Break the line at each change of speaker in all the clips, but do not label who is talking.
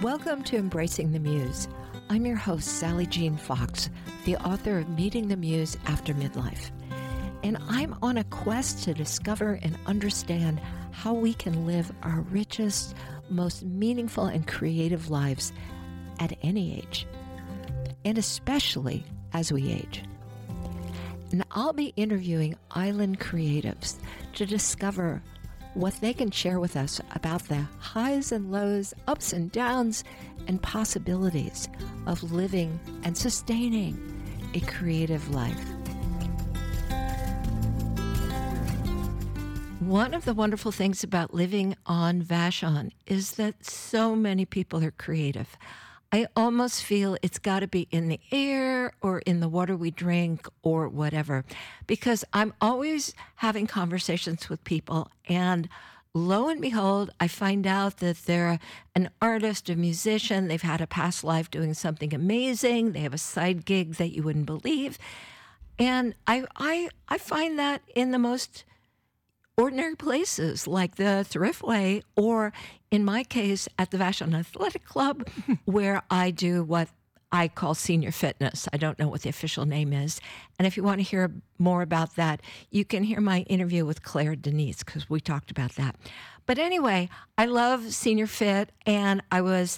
Welcome to Embracing the Muse. I'm your host, Sally Jean Fox, the author of Meeting the Muse After Midlife. And I'm on a quest to discover and understand how we can live our richest, most meaningful, and creative lives at any age, and especially as we age. And I'll be interviewing island creatives to discover what they can share with us about the highs and lows, ups and downs, and possibilities of living and sustaining a creative life. One of the wonderful things about living on Vashon is that so many people are creative. I almost feel it's got to be in the air or in the water we drink or whatever, because I'm always having conversations with people, and lo and behold, I find out that they're an artist, a musician, they've had a past life doing something amazing, they have a side gig that you wouldn't believe, and I find that in the most ordinary places like the Thriftway, or in my case at the Vashon Athletic Club, where I do what I call senior fitness. I don't know what the official name is. And if you want to hear more about that, you can hear my interview with Claire Denise, because we talked about that. But anyway, I love Senior Fit, and I was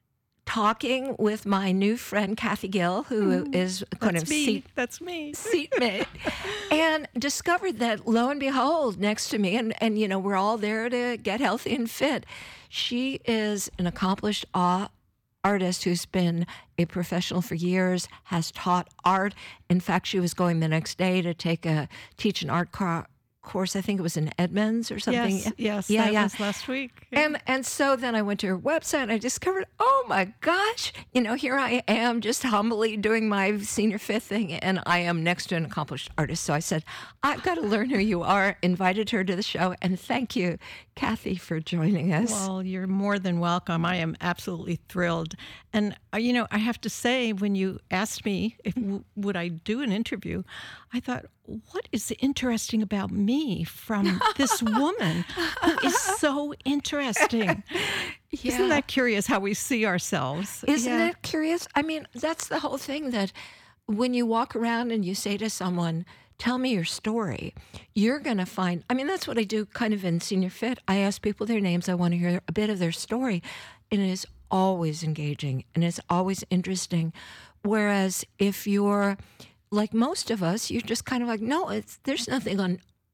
talking with my new friend, Kathy Gill, who is kind of seatmate, and discovered that, lo and behold, next to me, and you know, we're all there to get healthy and fit. She is an accomplished artist who's been a professional for years, has taught art. In fact, she was going the next day to teach an art course. I think it was in Edmonds or something.
Yes, that was last week. Yeah.
And so then I went to her website and I discovered, oh my gosh, you know, here I am just humbly doing my Senior Fit thing, and I am next to an accomplished artist. So I said, I've got to learn who you are, invited her to the show, and thank you, Kathy, for joining us.
Well, you're more than welcome. I am absolutely thrilled. And, you know, I have to say, when you asked me if would I do an interview, I thought, what is interesting about me from this woman who is so interesting?
Yeah.
Isn't that curious how we see ourselves?
Isn't it curious? I mean, that's the whole thing, that when you walk around and you say to someone, tell me your story, you're going to find, I mean, that's what I do kind of in Senior Fit. I ask people their names. I want to hear a bit of their story. And it is always engaging and it's always interesting. Whereas if you're like most of us, you're just kind of like, no, there's nothing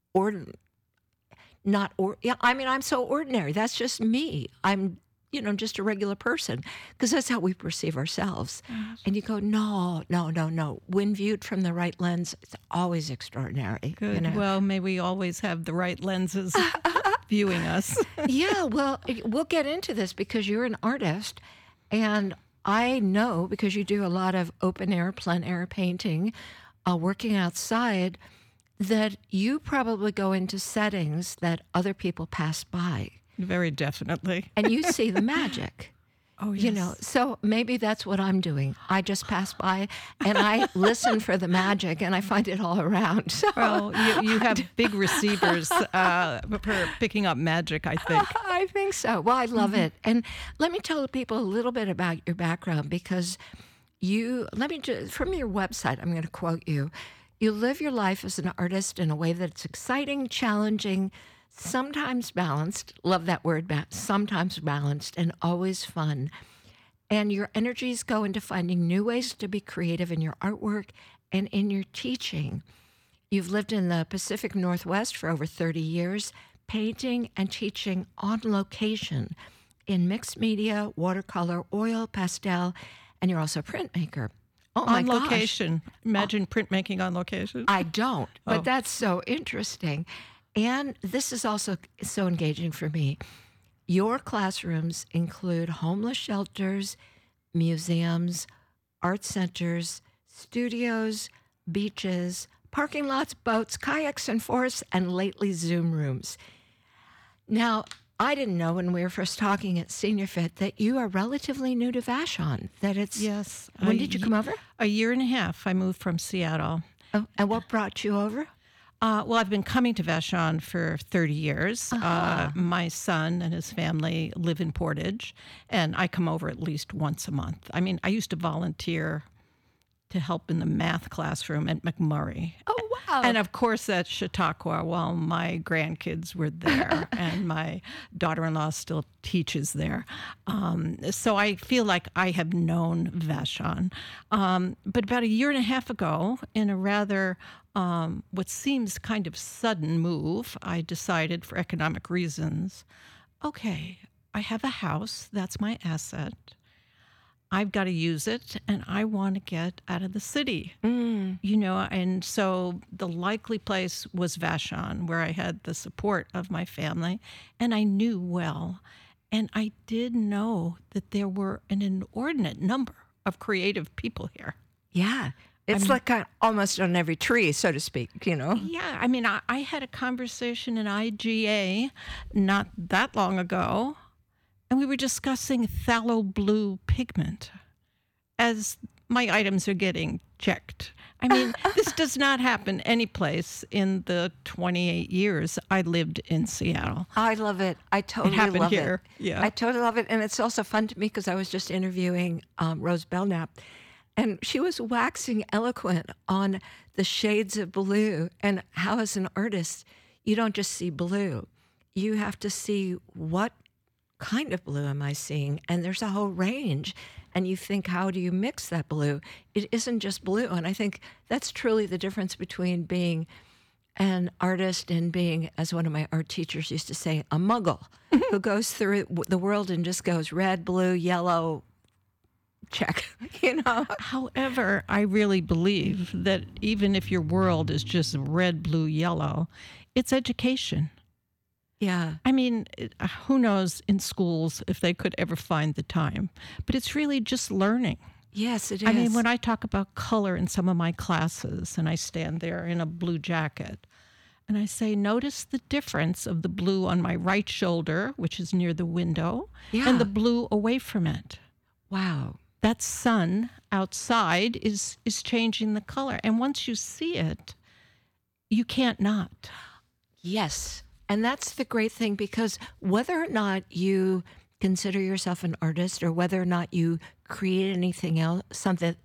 I'm so ordinary. That's just me. I'm, you know, just a regular person, because that's how we perceive ourselves. And you go, no. When viewed from the right lens, it's always extraordinary.
Good.
You know?
Well, may we always have the right lenses viewing us.
Yeah, well, we'll get into this because you're an artist, and I know, because you do a lot of open air, plein air painting, working outside, that you probably go into settings that other people pass by.
Very definitely.
And you see the magic.
Oh, yes.
You know, so maybe that's what I'm doing. I just pass by and I listen for the magic, and I find it all around. So,
well, you have big receivers for picking up magic, I think.
I think so. Well, I love it. And let me tell people a little bit about your background, because from your website, I'm going to quote you. You live your life as an artist in a way that's exciting, challenging, sometimes balanced, love that word, sometimes balanced, and always fun. And your energies go into finding new ways to be creative in your artwork and in your teaching. You've lived in the Pacific Northwest for over 30 years, painting and teaching on location in mixed media, watercolor, oil, pastel, and you're also a printmaker. Oh my gosh.
On location. Imagine printmaking on location.
I don't, but that's so interesting. And this is also so engaging for me. Your classrooms include homeless shelters, museums, art centers, studios, beaches, parking lots, boats, kayaks and forests, and lately Zoom rooms. Now, I didn't know when we were first talking at Senior Fit that you are relatively new to Vashon.
Yes.
When did you come over?
A year and a half. I moved from Seattle.
Oh, and what brought you over?
Well, I've been coming to Vashon for 30 years. My son and his family live in Portage, and I come over at least once a month. I mean, I used to volunteer to help in the math classroom at McMurray.
Oh, wow.
And of course at Chautauqua while my grandkids were there and my daughter-in-law still teaches there. So I feel like I have known Vashon. But about a year and a half ago, in a rather what seems kind of sudden move, I decided for economic reasons, okay, I have a house, that's my asset. I've got to use it, and I want to get out of the city, and so the likely place was Vashon, where I had the support of my family, and I knew well, and I did know that there were an inordinate number of creative people here.
Yeah. It's almost on every tree, so to speak,
Yeah, I mean, I had a conversation in IGA not that long ago, and we were discussing phthalo blue pigment as my items are getting checked. I mean, this does not happen any place in the 28 years I lived in Seattle.
I love it. I totally love
here.
it.
Yeah.
I totally love it. And it's also fun to me because I was just interviewing Rose Belknap, and she was waxing eloquent on the shades of blue and how, as an artist, you don't just see blue. You have to see what kind of blue am I seeing? And there's a whole range. And you think, how do you mix that blue? It isn't just blue. And I think that's truly the difference between being an artist and being, as one of my art teachers used to say, a muggle who goes through the world and just goes red, blue, yellow, check,
However, I really believe that even if your world is just red, blue, yellow, it's education.
Yeah.
I mean, who knows in schools if they could ever find the time, but it's really just learning.
Yes, it is.
I mean, when I talk about color in some of my classes and I stand there in a blue jacket and I say, notice the difference of the blue on my right shoulder, which is near the window, and the blue away from it.
Wow.
That sun outside is changing the color. And once you see it, you can't not.
Yes. And that's the great thing, because whether or not you consider yourself an artist or whether or not you create anything else, somebody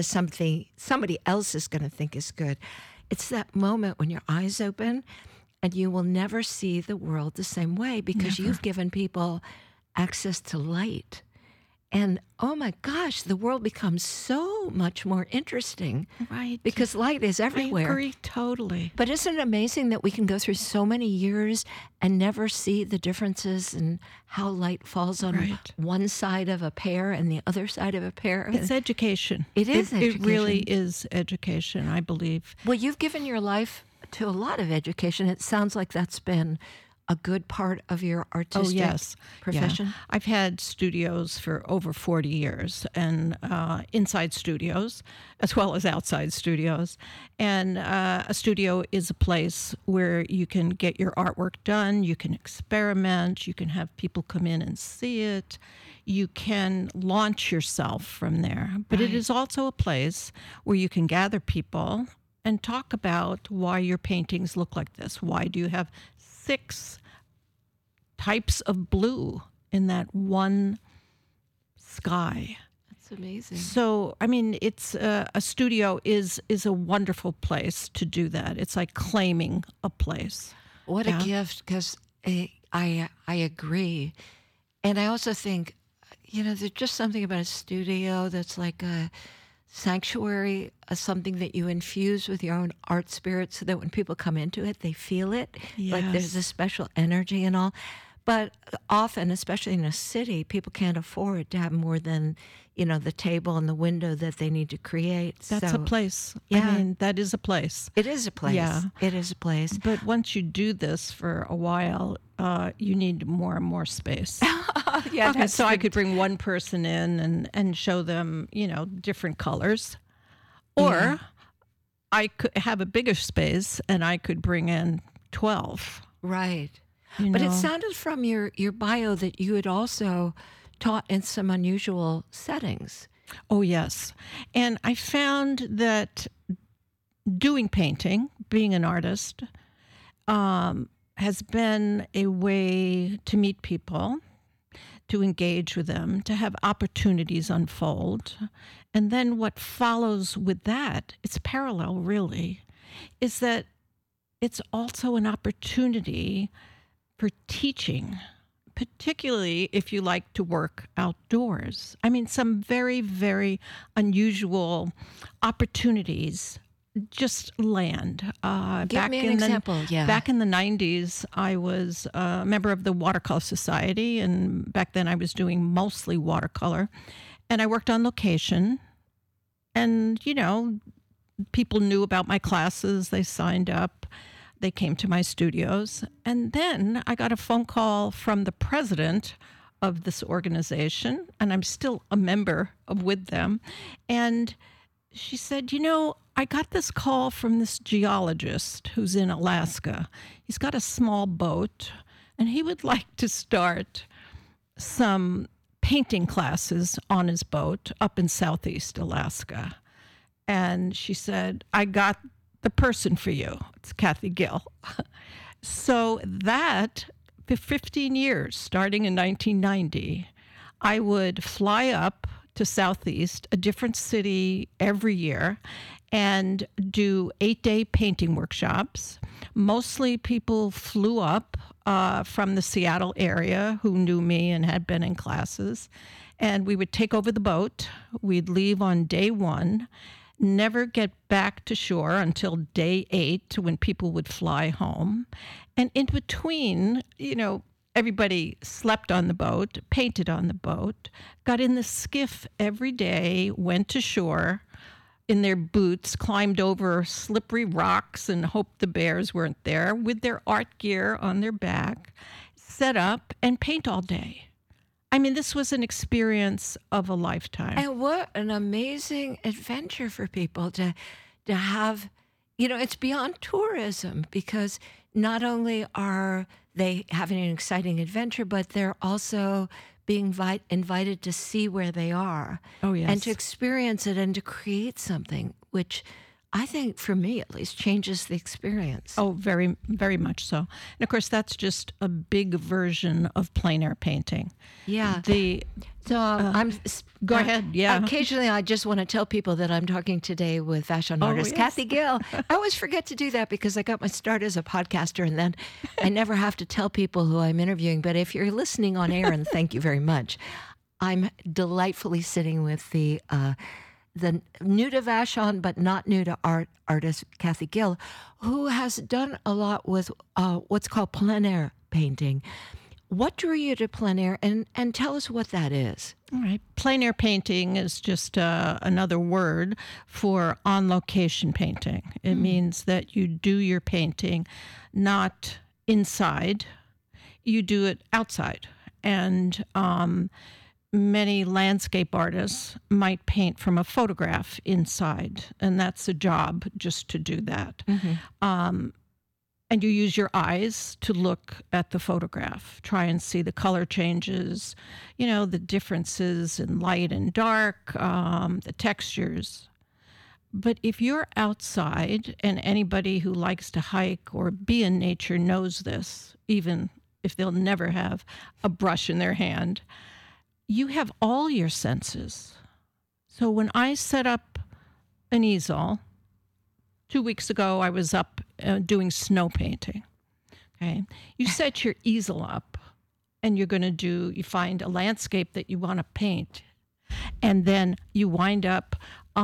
else is going to think is good, it's that moment when your eyes open and you will never see the world the same way because you've given people access to light. And oh my gosh, the world becomes so much more interesting.
Right.
Because light is everywhere.
I agree totally.
But isn't it amazing that we can go through so many years and never see the differences in how light falls on one side of a pear and the other side of a pear?
It's education.
It is education.
It really is education, I believe.
Well, you've given your life to a lot of education. It sounds like that's been a good part of your artistic profession?
Yeah. I've had studios for over 40 years, and inside studios as well as outside studios. And a studio is a place where you can get your artwork done, you can experiment, you can have people come in and see it, you can launch yourself from there. But it is also a place where you can gather people and talk about why your paintings look like this. Why do you have 6 types of blue in that one sky?
That's amazing. So,
I mean, it's a studio is a wonderful place to do that. It's like claiming a place.
What a gift, because I agree. And I also think, there's just something about a studio that's like a sanctuary, something that you infuse with your own art spirit so that when people come into it, they feel it.
Yes.
Like there's a special energy and all. But often, especially in a city, people can't afford to have more than, the table and the window that they need to create.
That's a place.
Yeah.
I mean, that is a place.
It is a place.
Yeah.
It is a place.
But once you do this for a while, you need more and more space.
Yeah.
Okay, so I could bring one person in and show them, different colors. Or I could have a bigger space and I could bring in 12.
Right. But it sounded from your bio that you had also taught in some unusual settings.
Oh, yes. And I found that doing painting, being an artist has been a way to meet people, to engage with them, to have opportunities unfold. And then what follows with that, it's parallel really, is that it's also an opportunity for teaching, particularly if you like to work outdoors. I mean, some very, very unusual opportunities just land.
Give me an example.
Back in the 90s, I was a member of the Watercolor Society, and back then I was doing mostly watercolor. And I worked on location, and, people knew about my classes. They signed up. They came to my studios. And then I got a phone call from the president of this organization, and I'm still a member with them. And she said, I got this call from this geologist who's in Alaska. He's got a small boat, and he would like to start some painting classes on his boat up in Southeast Alaska. And she said, I got the person for you. It's Kathy Gill. So that, for 15 years, starting in 1990, I would fly up to Southeast, a different city every year, and do 8-day painting workshops. Mostly people flew up from the Seattle area who knew me and had been in classes. And we would take over the boat. We'd leave on day 1, never get back to shore until day 8 when people would fly home. And in between, everybody slept on the boat, painted on the boat, got in the skiff every day, went to shore in their boots, climbed over slippery rocks and hoped the bears weren't there, with their art gear on their back, set up and paint all day. I mean, this was an experience of a lifetime.
And what an amazing adventure for people to have. It's beyond tourism, because not only are they having an exciting adventure, but they're also being invited to see where they are.
Oh, yes.
And to experience it and to create something, which I think, for me at least, changes the experience.
Oh, very, very much so. And of course, that's just a big version of plein air painting.
Yeah.
Go ahead. Yeah.
Occasionally, I just want to tell people that I'm talking today with fashion artist
yes.
Kathy Gill. I always forget to do that because I got my start as a podcaster, and then I never have to tell people who I'm interviewing. But if you're listening on air, and thank you very much, I'm delightfully sitting with the new to Vashon, but not new to art artist Kathy Gill, who has done a lot with what's called plein air painting. What drew you to plein air, and tell us what that is?
All right. Plein air painting is just another word for on-location painting. It means that you do your painting not inside, you do it outside. And many landscape artists might paint from a photograph inside, and that's a job just to do that. And you use your eyes to look at the photograph, try and see the color changes, the differences in light and dark, the textures. But if you're outside, and anybody who likes to hike or be in nature knows this, even if they'll never have a brush in their hand, you have all your senses. So when I set up an easel, 2 weeks ago, I was up doing snow painting. Okay, you set your easel up, and you find a landscape that you want to paint, and then you wind up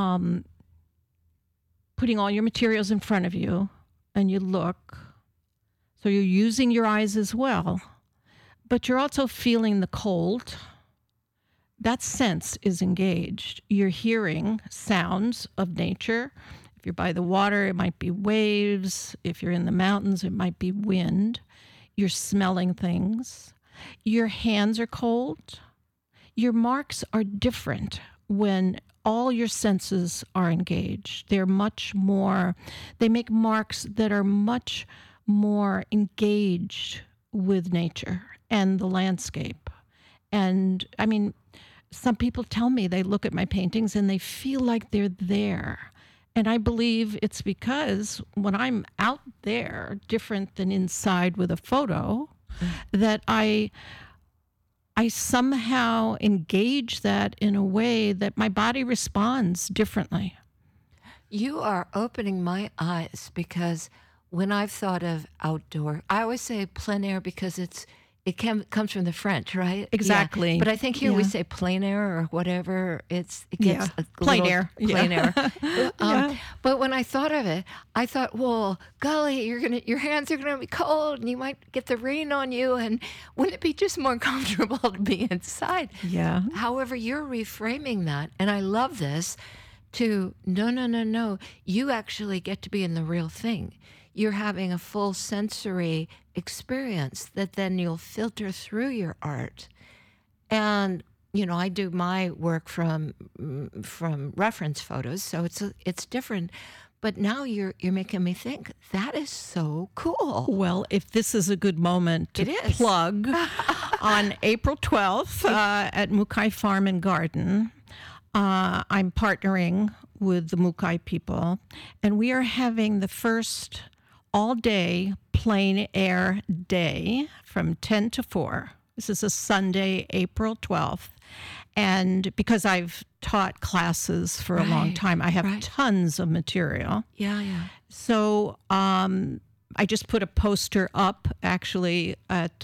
putting all your materials in front of you, and you look. So you're using your eyes as well, but you're also feeling the cold. That sense is engaged. You're hearing sounds of nature. If you're by the water, it might be waves. If you're in the mountains, it might be wind. You're smelling things. Your hands are cold. Your marks are different when all your senses are engaged. They make marks that are much more engaged with nature and the landscape. And I mean, some people tell me they look at my paintings and they feel like they're there. And I believe it's because when I'm out there, different than inside with a photo, that I somehow engage that in a way that my body responds differently.
You are opening my eyes because when I've thought of outdoor, I always say plein air because comes from the French, right?
Exactly.
Yeah. But I think here we
Yeah.
say plein air or whatever. It gets a
Plein
little-
air.
Plein
Yeah.
air.
Yeah.
But when I thought of it, I thought, well, golly, your hands are gonna be cold, and you might get the rain on you. And wouldn't it be just more comfortable to be inside?
Yeah.
However, you're reframing that, and I love this. To no. You actually get to be in the real thing. You're having a full sensory experience that then you'll filter through your art. And I do my work from reference photos, so it's different. But now you're making me think that is so cool.
Well, if this is a good moment to
It is.
plug, on April 12th at Mukai Farm and Garden, I'm partnering with the Mukai people, and we are having the first all-day plein air day from 10 to 4. This is a Sunday, April 12th. And because I've taught classes for a long
Right,
time, I have
right.
tons of material.
Yeah.
So I just put a poster up actually at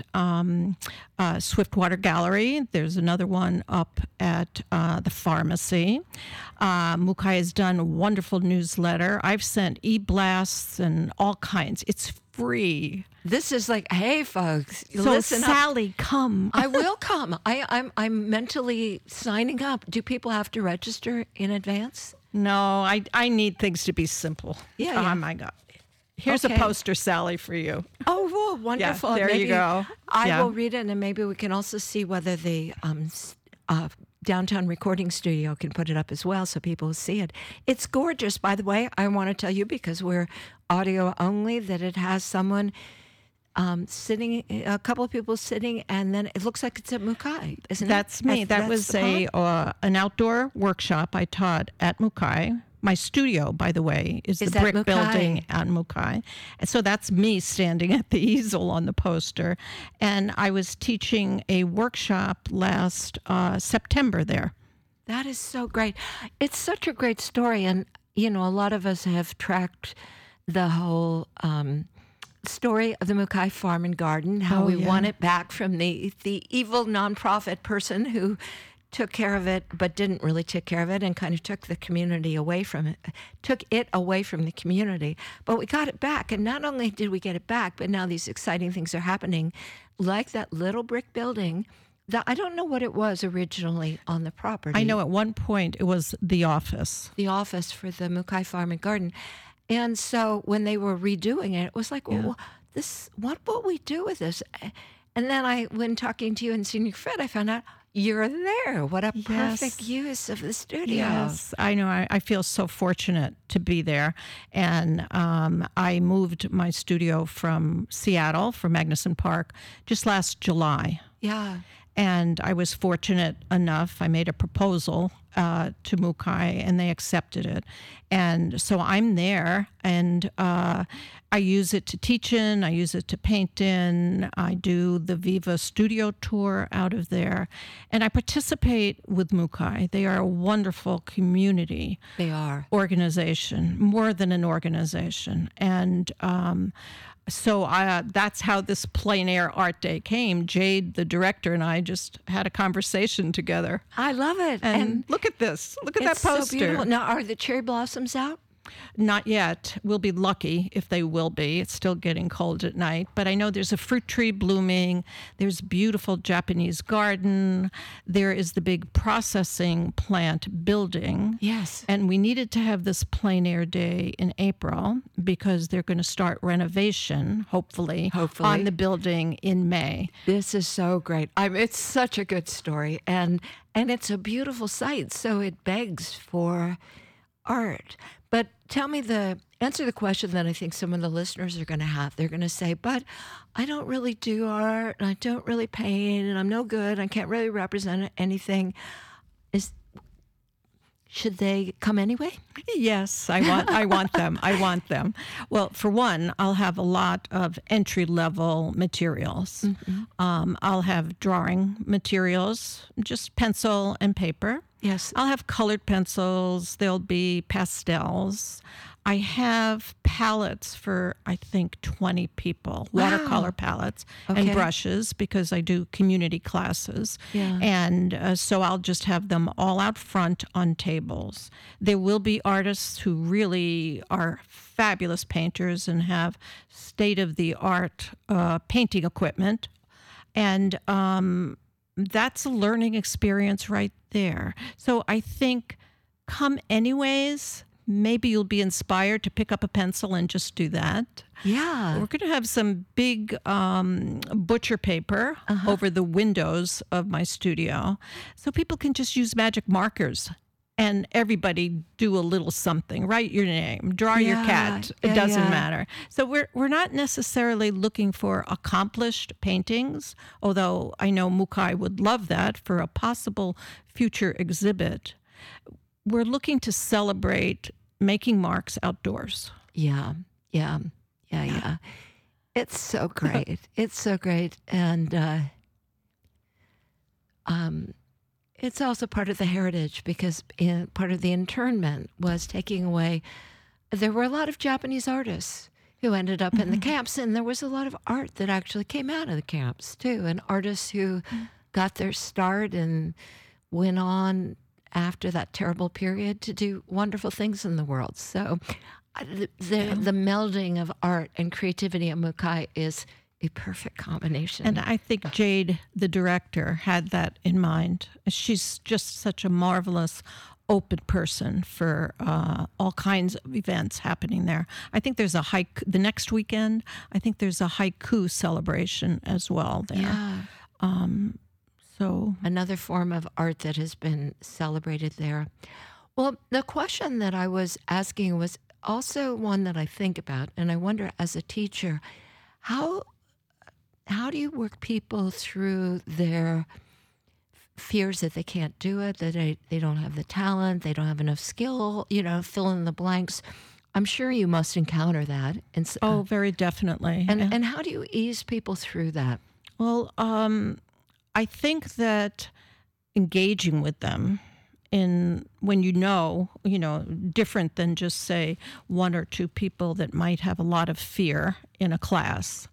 Swiftwater Gallery. There's another one up at the pharmacy. Mukai has done a wonderful newsletter. I've sent e-blasts and all kinds. It's free.
This is like, hey, folks,
So
listen up.
Sally, come.
I will come. I'm mentally signing up. Do people have to register in advance?
No, I need things to be simple.
Yeah.
Oh my God. Here's
Okay.
a poster, Sally, for you.
Oh, well, wonderful.
there you
Maybe
go.
I
Yeah.
will read it, and maybe we can also see whether the downtown recording studio can put it up as well so people will see it. It's gorgeous, by the way. I want to tell you, because we're audio only, that it has someone sitting, a couple of people sitting, and then it looks like it's at Mukai, isn't it?
That's me. That
That's
was
the pond?
an outdoor workshop I taught at Mukai. My studio, by the way, is the
at
brick
Mukai?
building at Mukai. And so that's me standing at the easel on the poster. And I was teaching a workshop last September there.
That is so great. It's such a great story. And, a lot of us have tracked the whole story of the Mukai Farm and Garden, how we won it back from the evil nonprofit person who took care of it but didn't really take care of it and kind of took the community away from it, took it away from the community. But we got it back. And not only did we get it back, but now these exciting things are happening, like that little brick building that I don't know what it was originally on the property.
I know at one point it was the office.
The office for the Mukai Farm and Garden. And so when they were redoing it, it was like, well, what will we do with this? And then when talking to you in Senior Fred, I found out you're there. What a perfect use of the studio.
Yes, I know. I feel so fortunate to be there. And I moved my studio from Seattle, from Magnuson Park, just last July.
Yeah.
And I was fortunate enough, I made a proposal to Mukai, and they accepted it. And so I'm there, and I use it to teach in, I use it to paint in, I do the Viva Studio Tour out of there, and I participate with Mukai. They are a wonderful community.
They are.
Organization, more than an organization. And so that's how this plein air art day came. Jade, the director, and I just had a conversation together.
I love it.
And look at this. Look at that
it's so
poster.
beautiful. Now, are the cherry blossoms out?
Not yet. We'll be lucky if they will be. It's still getting cold at night. But I know there's a fruit tree blooming. There's a beautiful Japanese garden. There is the big processing plant building.
Yes.
And we needed to have this plein air day in April because they're going to start renovation, hopefully, on the building in May.
This is so great. It's such a good story. And it's a beautiful site. So it begs for art. But tell me answer the question that I think some of the listeners are going to have. They're going to say, but I don't really do art, and I don't really paint, and I'm no good. I can't really represent anything. Should they come anyway?
Yes, I want them. I want them. Well, for one, I'll have a lot of entry level materials. I'll have drawing materials, just pencil and paper.
Yes.
I'll have colored pencils. There'll be pastels. I have palettes for, I think, 20 people, watercolor palettes and brushes, because I do community classes.
Yeah.
And so I'll just have them all out front on tables. There will be artists who really are fabulous painters and have state-of-the-art painting equipment. And that's a learning experience right there. So I think come anyways. Maybe you'll be inspired to pick up a pencil and just do that.
Yeah.
We're going to have some big butcher paper over the windows of my studio, so people can just use magic markers and everybody do a little something. Write your name, draw your cat. It doesn't matter. So we're not necessarily looking for accomplished paintings, although I know Mukai would love that for a possible future exhibit. We're looking to celebrate making marks outdoors.
Yeah. It's so great. It's so great. And it's also part of the heritage, because part of the internment was taking away. There were a lot of Japanese artists who ended up in the camps, and there was a lot of art that actually came out of the camps too, and artists who got their start and went on after that terrible period to do wonderful things in the world. So the melding of art and creativity at Mukai is a perfect combination.
And I think Jade, the director, had that in mind. She's just such a marvelous, open person for all kinds of events happening there. I think there's the next weekend, I think there's a haiku celebration as well there.
Yeah.
So
another form of art that has been celebrated there. Well, the question that I was asking was also one that I think about, and I wonder, as a teacher, how do you work people through their fears that they can't do it, that they don't have the talent, they don't have enough skill, fill in the blanks? I'm sure you must encounter that.
Oh, very definitely.
And how do you ease people through that?
Well, I think that engaging with them when different than just say one or two people that might have a lot of fear in a class.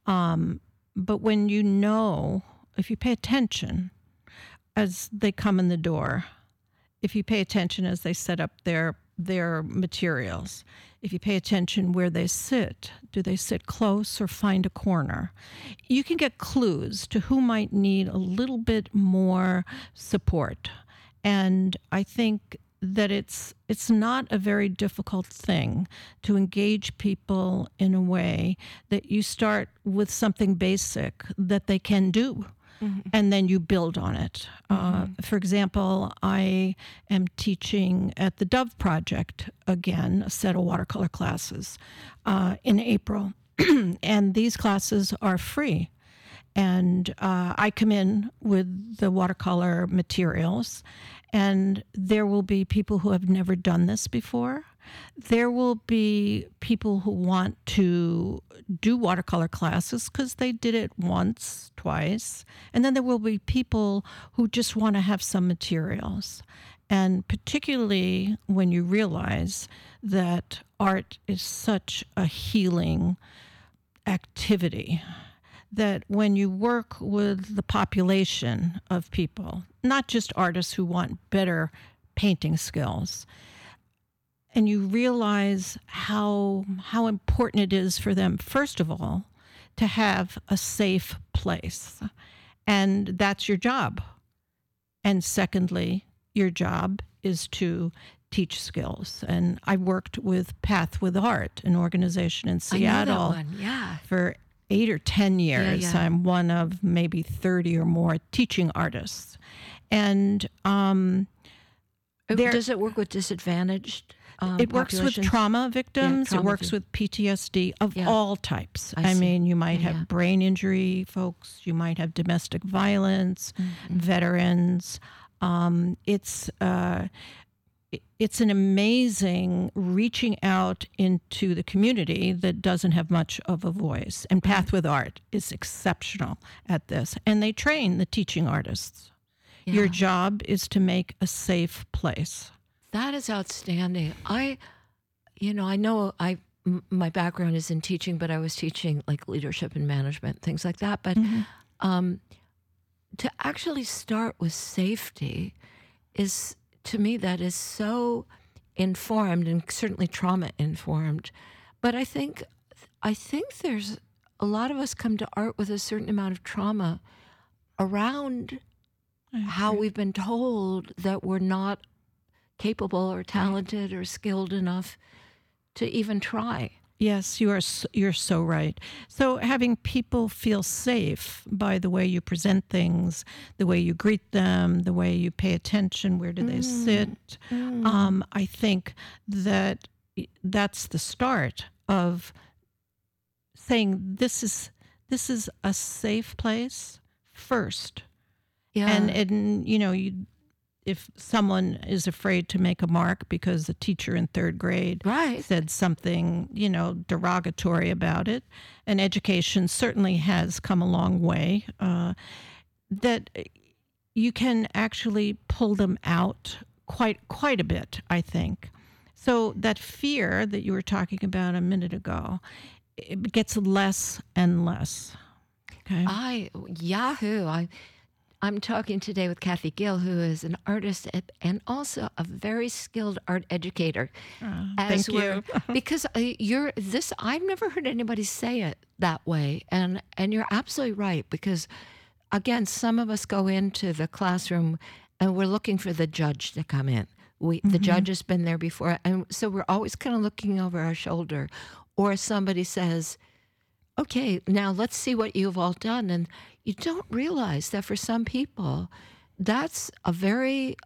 But when if you pay attention as they come in the door, if you pay attention as they set up their materials, if you pay attention where they sit, do they sit close or find a corner? You can get clues to who might need a little bit more support. And I think that it's not a very difficult thing to engage people in a way that you start with something basic that they can do. And then you build on it. For example, I am teaching at the Dove Project again, a set of watercolor classes in April. And these classes are free. And I come in with the watercolor materials, and there will be people who have never done this before. There will be people who want to do watercolor classes because they did it once, twice. And then there will be people who just want to have some materials. And particularly when you realize that art is such a healing activity, that when you work with the population of people, not just artists who want better painting skills, and you realize how important it is for them, first of all, to have a safe place. And that's your job. And secondly, your job is to teach skills. And I worked with Path with Art, an organization in Seattle,
I know that one. Yeah.
for 8 or 10 years.
Yeah.
I'm one of maybe 30 or more teaching artists. And
does it work with disadvantaged
it works with
populations?
trauma victims.
Yeah,
it works with PTSD of all types.
I see.
mean, you might have brain injury folks. You might have domestic violence, veterans. it's an amazing reaching out into the community that doesn't have much of a voice. And Path with Art is exceptional at this. And they train the teaching artists.
Yeah.
Your job is to make a safe place.
That is outstanding. I know my background is in teaching, but I was teaching like leadership and management, things like that. But to actually start with safety is, to me, that is so informed and certainly trauma informed. But I think there's a lot of us come to art with a certain amount of trauma around how we've been told that we're not capable or talented or skilled enough to even try.
Yes, you're so right. So having people feel safe by the way you present things, the way you greet them, the way you pay attention, where do they sit, I think that's the start of saying this is a safe place first.
Yeah.
And if someone is afraid to make a mark because a teacher in third grade said something, derogatory about it, and education certainly has come a long way, that you can actually pull them out quite a bit, I think. So that fear that you were talking about a minute ago, it gets less and less. Okay.
I'm talking today with Kathy Gill, who is an artist and also a very skilled art educator.
Thank you.
Because I've never heard anybody say it that way. And you're absolutely right, because again, some of us go into the classroom and we're looking for the judge to come in. The judge has been there before. And so we're always kind of looking over our shoulder. Or somebody says, okay, now let's see what you've all done. And you don't realize that for some people, that's a very,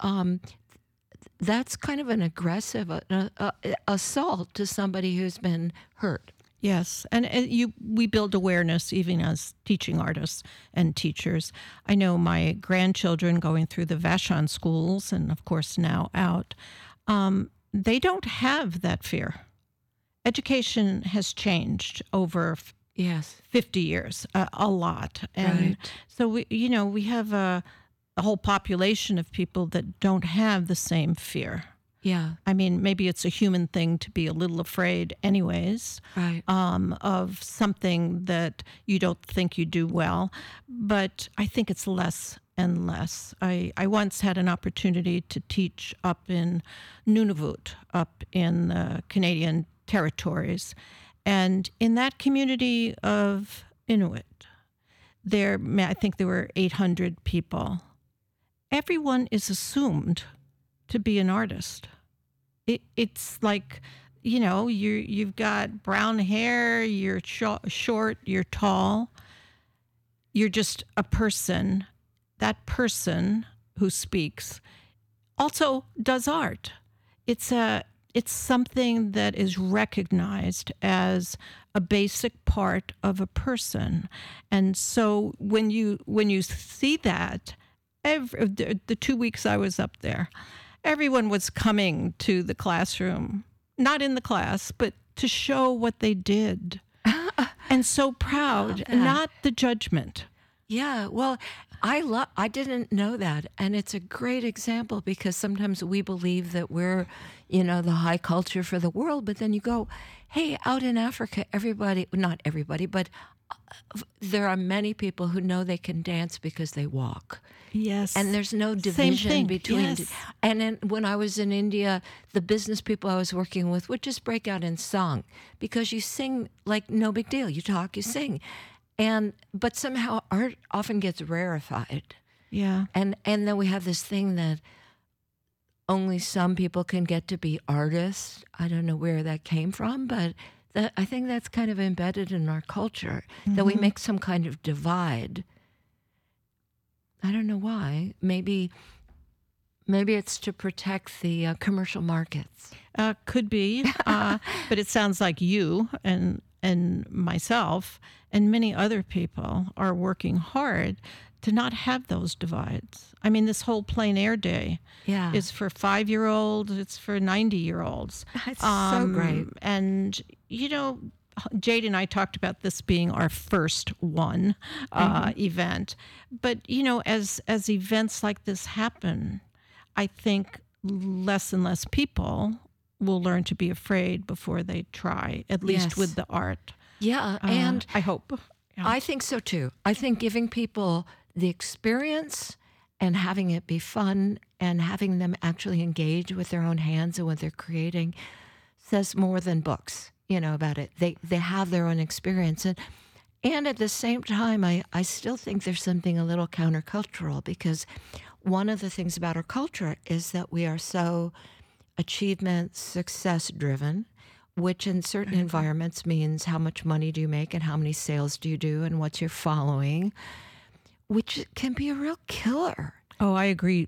that's kind of an aggressive assault to somebody who's been hurt.
Yes, and we build awareness even as teaching artists and teachers. I know my grandchildren going through the Vashon schools, and of course now out, they don't have that fear. Education has changed over 50 years, a lot. And so we have a whole population of people that don't have the same fear.
Yeah.
I mean, maybe it's a human thing to be a little afraid anyways, of something that you don't think you do well. But I think it's less and less. I once had an opportunity to teach up in Nunavut, up in the Canadian territories. And in that community of Inuit, I think there were 800 people. Everyone is assumed to be an artist. It's like, you've got brown hair, you're short, you're tall. You're just a person. That person who speaks also does art. It's something that is recognized as a basic part of a person. And so when you see that, the 2 weeks I was up there, everyone was coming to the classroom, not in the class, but to show what they did. And so proud, not the judgment.
Yeah, well, I didn't know that, and it's a great example because sometimes we believe that we're, the high culture for the world, but then you go, hey, out in Africa, not everybody, but there are many people who know they can dance because they walk.
Yes.
And there's no division between.
Yes.
And then when I was in India, the business people I was working with would just break out in song because you sing like no big deal. You talk, you sing. But somehow art often gets rarefied.
Yeah.
And then we have this thing that only some people can get to be artists. I don't know where that came from, but I think that's kind of embedded in our culture, that we make some kind of divide. I don't know why. Maybe it's to protect the commercial markets.
Could be, but it sounds like you and and myself and many other people are working hard to not have those divides. I mean, this whole plein air day
Yeah.
is for 5-year-olds, it's for 90-year-olds.
It's so great.
And, Jade and I talked about this being our first one event. But, as events like this happen, I think less and less people will learn to be afraid before they try, at least
Yes.
with the art.
Yeah, and
I hope. Yeah.
I think so too. I think giving people the experience and having it be fun and having them actually engage with their own hands and what they're creating says more than books, about it. They have their own experience. And at the same time, I still think there's something a little countercultural, because one of the things about our culture is that we are so achievement, success driven, which in certain environments means how much money do you make and how many sales do you do and what's your following, which can be a real killer.
Oh, I agree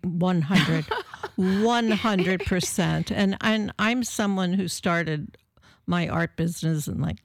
100%. And I'm someone who started my art business in like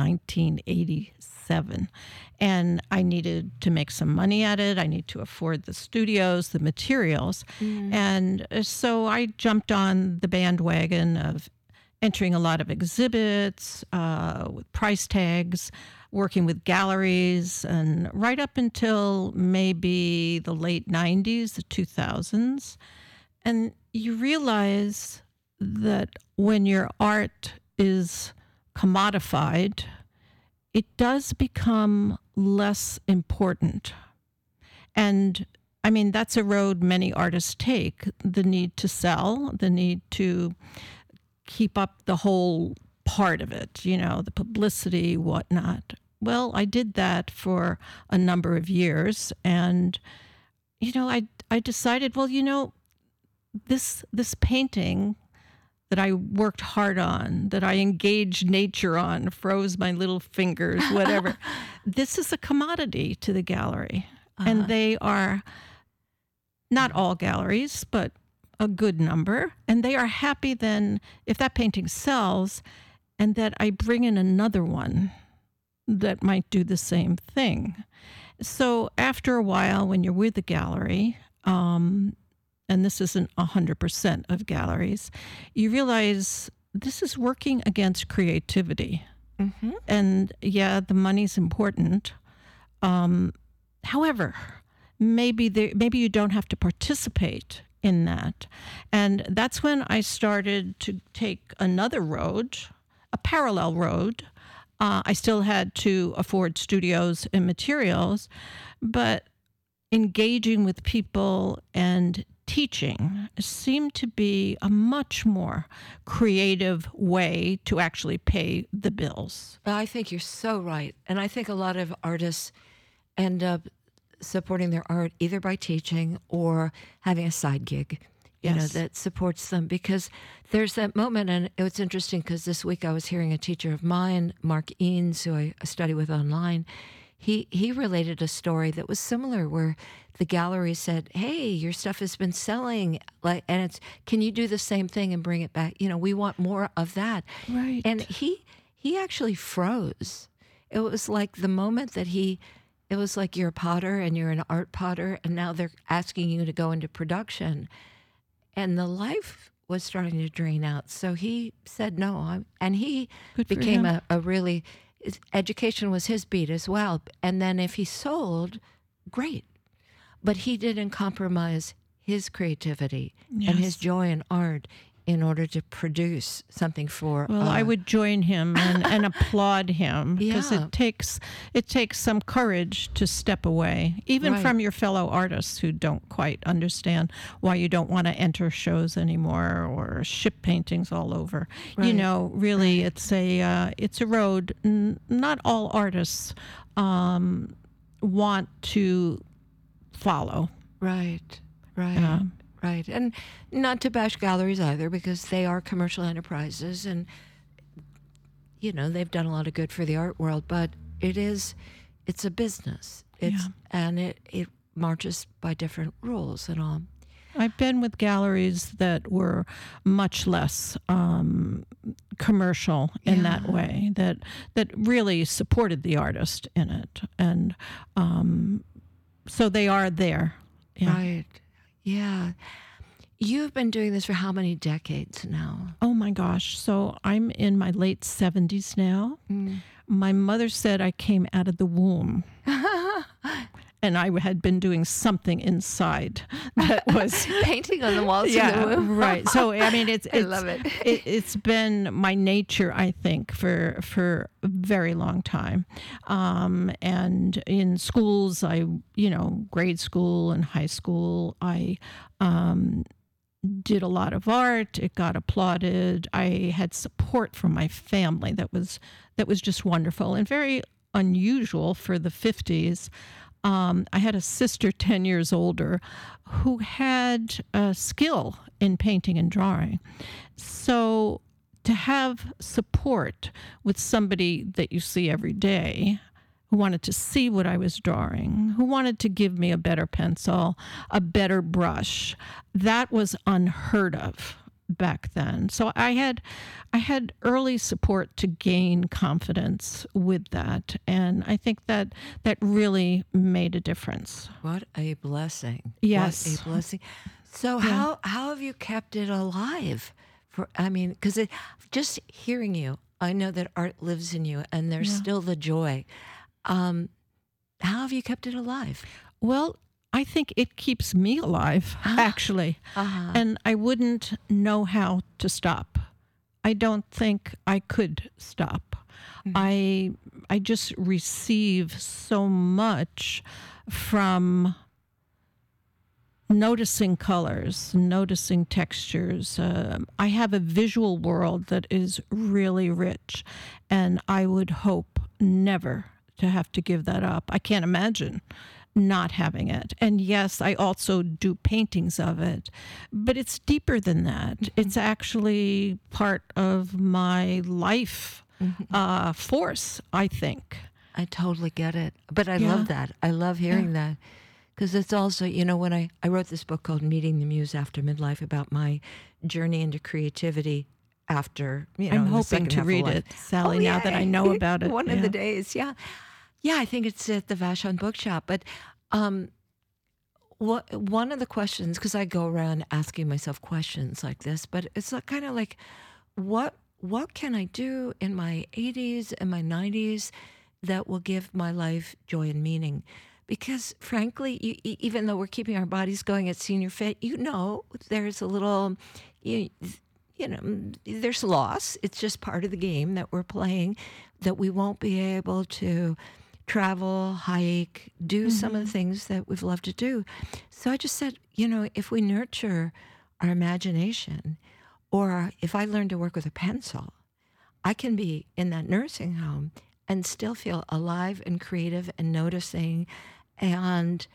1987. And I needed to make some money at it. I need to afford the studios, the materials. And so I jumped on the bandwagon of entering a lot of exhibits with price tags, working with galleries, and right up until maybe the late 90s, the 2000s. And you realize that when your art is commodified, it does become less important. And I mean, that's a road many artists take, the need to sell, the need to keep up the whole part of it, the publicity, whatnot. Well, I did that for a number of years. And, I decided, well, this painting that I worked hard on, that I engaged nature on, froze my little fingers, whatever. This is a commodity to the gallery. And they are not all galleries, but a good number. And they are happy then if that painting sells and that I bring in another one that might do the same thing. So after a while, when you're with the gallery, and this isn't 100% of galleries, you realize this is working against creativity. And yeah, the money's important. However, maybe you don't have to participate in that. And that's when I started to take another road, a parallel road. I still had to afford studios and materials, but engaging with people and teaching seemed to be a much more creative way to actually pay the bills.
I think you're so right. And I think a lot of artists end up supporting their art either by teaching or having a side gig, that supports them, because there's that moment. And it's interesting because this week I was hearing a teacher of mine, Mark Eanes, who I study with online. He related a story that was similar, where the gallery said, "Hey, your stuff has been selling, and can you do the same thing and bring it back? We want more of that."
Right.
And he actually froze. It was like the moment that it was like you're a potter and you're an art potter, and now they're asking you to go into production, and the life was starting to drain out. So he said no, and he
Good for
became
him.
a really. Education was his beat as well. And then if he sold, great. But he didn't compromise his creativity and his joy in art in order to produce something for.
Well, I would join him and applaud him, because
Yeah.
it takes some courage to step away, even
Right.
from your fellow artists who don't quite understand why you don't want to enter shows anymore or ship paintings all over.
Right.
Really, it's a road. Not all artists want to follow.
Right, right.
Yeah.
Right. And not to bash galleries either, because they are commercial enterprises and, they've done a lot of good for the art world, but it's a business. And it marches by different rules and all.
I've been with galleries that were much less commercial in that way, that really supported the artist in it, and so they are there. Yeah.
Right. Yeah. You've been doing this for how many decades now?
Oh my gosh. So I'm in my late 70s now. My mother said I came out of the womb. And I had been doing something inside that was
painting on the walls in the womb.
Right. So I mean,
I love it.
It's been my nature, I think, for a very long time. And in schools, grade school and high school, I did a lot of art. It got applauded. I had support from my family that was just wonderful and very unusual for the 50s. I had a sister 10 years older who had a skill in painting and drawing. So to have support with somebody that you see every day, who wanted to see what I was drawing, who wanted to give me a better pencil, a better brush, that was unheard of back then. So I had early support to gain confidence with that, and I think that really made a difference.
What a blessing.
Yes.
What a blessing. So how have you kept it alive? Because just hearing you, I know that art lives in you and there's still the joy. How have you kept it alive?
Well, I think it keeps me alive, actually. And I wouldn't know how to stop. I don't think I could stop. I just receive so much from noticing colors, noticing textures. I have a visual world that is really rich, and I would hope never to have to give that up. I can't imagine not having it. And yes, I also do paintings of it, but it's deeper than that. It's actually part of my life force, I think.
I totally get it. But I love that. I love hearing that. Because it's also, when I wrote this book called Meeting the Muse After Midlife about my journey into creativity after,
I'm hoping to read it, Sally, now that I know about it.
One of the days, yeah. Yeah, I think it's at the Vashon Bookshop. But one of the questions, because I go around asking myself questions like this, but it's kind of like, what can I do in my 80s and my 90s that will give my life joy and meaning? Because frankly, even though we're keeping our bodies going at Senior Fit, there's a little, there's loss. It's just part of the game that we're playing, that we won't be able to travel, hike, do some of the things that we've loved to do. So I just said, if we nurture our imagination, or if I learn to work with a pencil, I can be in that nursing home and still feel alive and creative and noticing and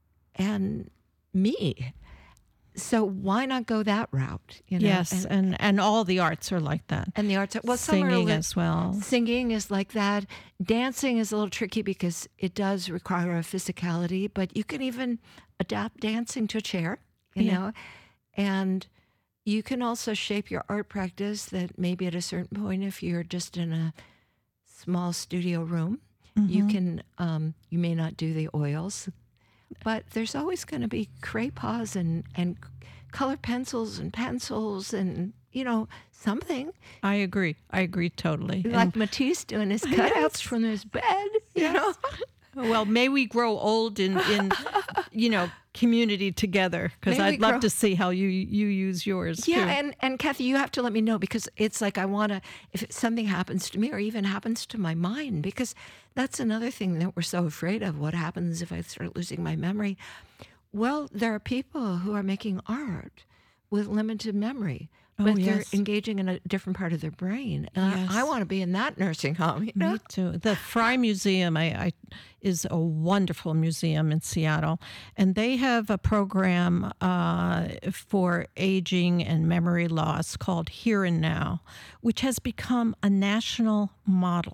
me. So why not go that route?
Yes, and all the arts are like that.
And the arts,
singing as well.
Singing is like that. Dancing is a little tricky because it does require a physicality, but you can even adapt dancing to a chair, you know. And you can also shape your art practice that maybe at a certain point, if you're just in a small studio room, you can, you may not do the oils, but there's always going to be crayons and color pencils and, something.
I agree totally.
Like Matisse doing his cutouts from his bed, you know.
Well, may we grow old in community together, because I'd love to see how you use yours.
Yeah,
too.
And Kathy, you have to let me know, because it's like I want to, if something happens to me or even happens to my mind, because that's another thing that we're so afraid of. What happens if I start losing my memory? Well, there are people who are making art with limited memory, but they're engaging in a different part of their brain. And I want to be in that nursing home.
Me too. The Frye Museum is a wonderful museum in Seattle, and they have a program for aging and memory loss called Here and Now, which has become a national model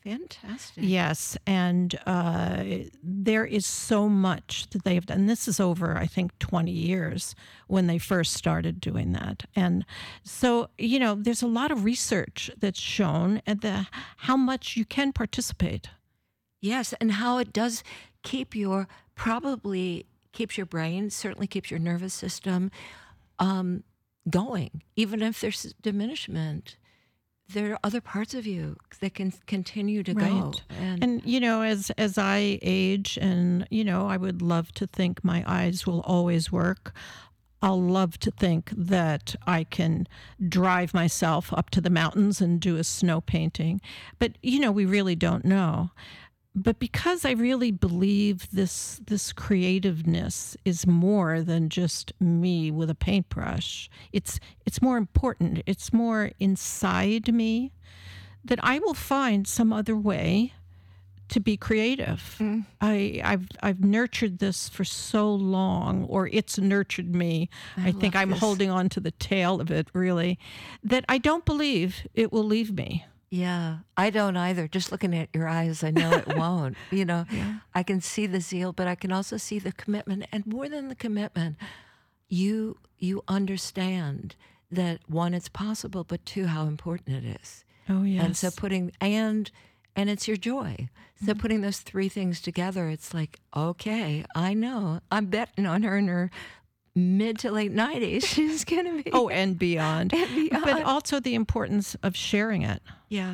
fantastic.
Yes, and there is so much that they have done. This is over, I think, 20 years when they first started doing that. And so, there's a lot of research that's shown at how much you can participate.
Yes, and how it does probably keeps your brain, certainly keeps your nervous system going. Even if there's diminishment, there are other parts of you that can continue to go.
And as I age, and I would love to think my eyes will always work. I'll love to think that I can drive myself up to the mountains and do a snow painting. But, we really don't know. But because I really believe this creativeness is more than just me with a paintbrush, it's more important. It's more inside me, that I will find some other way to be creative. I've nurtured this for so long, or it's nurtured me. I think I'm holding on to the tail of it, really, that I don't believe it will leave me.
Yeah, I don't either. Just looking at your eyes, I know it won't. I can see the zeal, but I can also see the commitment. And more than the commitment, you understand that, one, it's possible, but two, how important it is.
Oh, yes.
And so and it's your joy. So putting those three things together, it's like, okay, I know. I'm betting on her in her mid to late 90s. She's going to be.
Oh, and beyond. But also the importance of sharing it.
Yeah.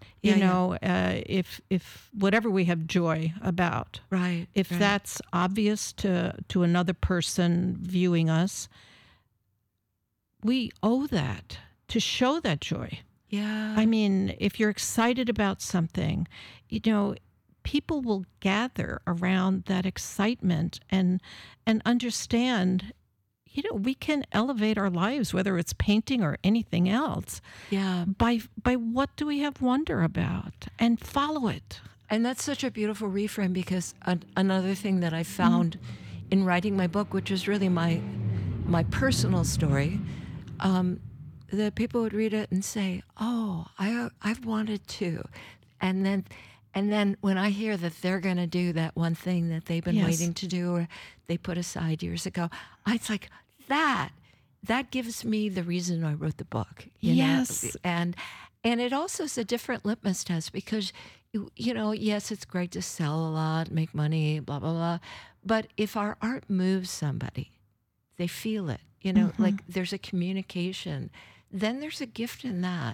If whatever we have joy about,
right,
if that's obvious to another person viewing us, we owe that to show that joy.
Yeah.
I mean, if you're excited about something, people will gather around that excitement and understand, we can elevate our lives, whether it's painting or anything else.
Yeah.
By what do we have wonder about, and follow it.
And that's such a beautiful reframe, because another thing that I found in writing my book, which is really my personal story, that people would read it and say, "Oh, I've wanted to," and then when I hear that they're going to do that one thing that they've been waiting to do, or they put aside years ago, it's like that gives me the reason I wrote the book.
Yes.
And it also is a different litmus test, because, yes, it's great to sell a lot, make money, blah, blah, blah. But if our art moves somebody, they feel it, like there's a communication, then there's a gift in that.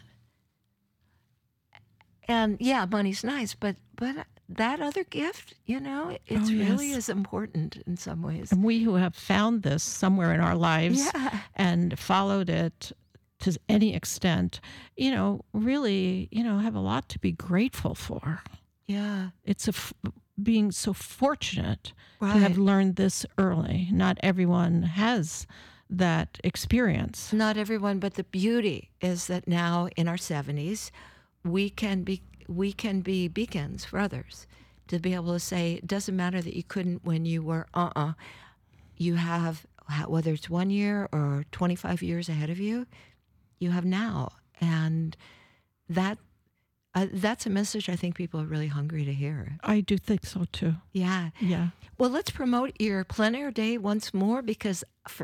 And yeah, money's nice, but that other gift, it's really is important in some ways.
And we who have found this somewhere in our lives and followed it to any extent, really, have a lot to be grateful for.
Yeah.
It's being so fortunate to have learned this early. Not everyone has that experience.
Not everyone, but the beauty is that now in our 70s, we can be beacons for others, to be able to say, it doesn't matter that you couldn't when you were, you have, whether it's 1 year or 25 years ahead of you, you have now. And that's a message I think people are really hungry to hear.
I do think so too.
Yeah.
Yeah.
Well, let's promote your plein air day once more, because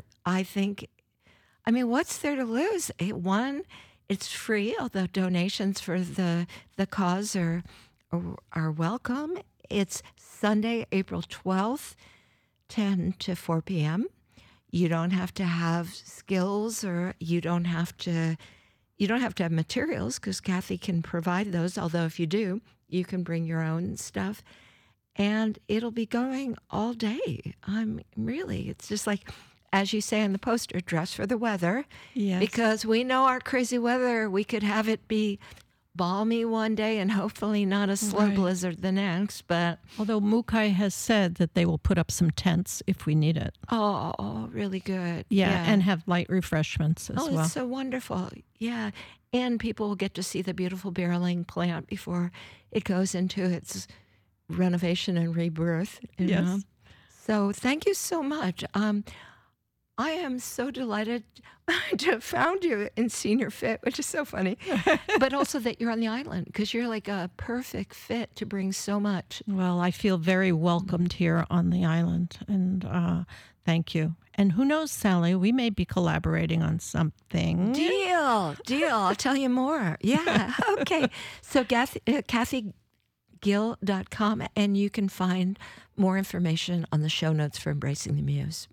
what's there to lose? One, it's free, although donations for the cause are welcome. It's Sunday, April 12th, 10 to 4 p.m. You don't have to have skills, or you don't have to have materials, because Kathy can provide those. Although if you do, you can bring your own stuff. And it'll be going all day. It's just like, as you say on the poster, dress for the weather.
Yes.
Because we know our crazy weather, we could have it be balmy one day and hopefully not a slow blizzard the next. But
although Mukai has said that they will put up some tents if we need it.
Oh, really good.
Yeah, and have light refreshments as well.
Oh, it's so wonderful. Yeah. And people will get to see the beautiful barreling plant before it goes into its renovation and rebirth.
Yes.
So thank you so much. I am so delighted to have found you in Senior Fit, which is so funny, but also that you're on the island because you're like a perfect fit to bring so much.
Well, I feel very welcomed here on the island, and thank you. And who knows, Sally, we may be collaborating on something.
Deal. I'll tell you more. Yeah. Okay. So KathyGill.com, and you can find more information on the show notes for Embracing the Muse.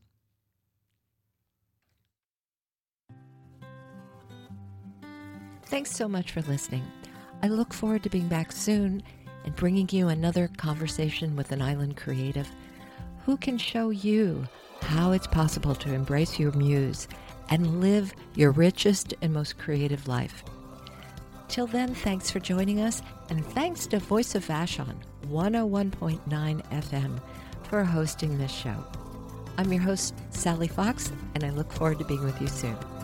Thanks so much for listening. I look forward to being back soon and bringing you another conversation with an island creative who can show you how it's possible to embrace your muse and live your richest and most creative life. Till then, thanks for joining us, and thanks to Voice of Vashon, 101.9 FM, for hosting this show. I'm your host, Sally Fox, and I look forward to being with you soon.